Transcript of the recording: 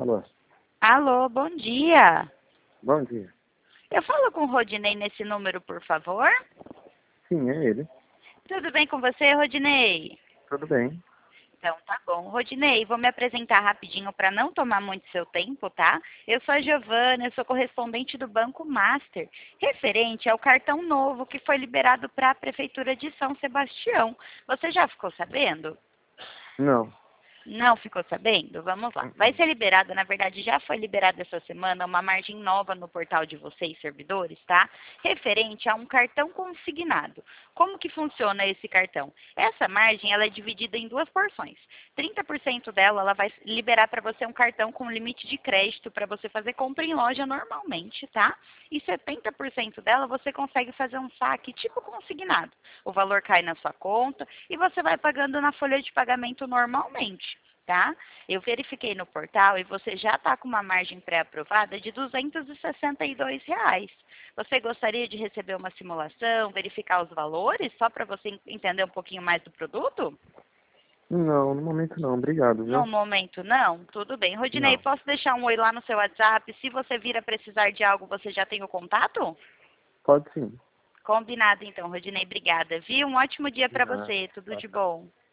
Alô? Alô, bom dia. Bom dia. Eu falo com o Rodinei nesse número, por favor? Sim, é ele. Tudo bem com você, Rodinei? Tudo bem. Então tá bom. Rodinei, vou me apresentar rapidinho para não tomar muito seu tempo, tá? Eu sou a Giovana, eu sou correspondente do Banco Master, referente ao cartão novo que foi liberado para a Prefeitura de São Sebastião. Você já ficou sabendo? Não. Não ficou sabendo? Vamos lá. Vai ser liberado, na verdade já foi liberado essa semana, uma margem nova no portal de vocês, servidores, tá? Referente a um cartão consignado. Como que funciona esse cartão? Essa margem, ela é dividida em duas porções. 30% dela, ela vai liberar para você um cartão com limite de crédito para você fazer compra em loja normalmente, tá? E 70% dela você consegue fazer um saque tipo consignado. O valor cai na sua conta e você vai pagando na folha de pagamento normalmente. Tá? Eu verifiquei no portal e você já está com uma margem pré-aprovada de R$ 262. Você gostaria de receber uma simulação, verificar os valores, só para você entender um pouquinho mais do produto? Não, no momento não. Obrigado, No viu? momento não? Tudo bem. Rodinei, Não. posso deixar um oi lá no seu WhatsApp? Se você vir a precisar de algo, você já tem o contato? Pode sim. Combinado então, Rodinei. Obrigada, viu? Um ótimo dia De para nada. você. Tudo Tchau, de tchau. bom.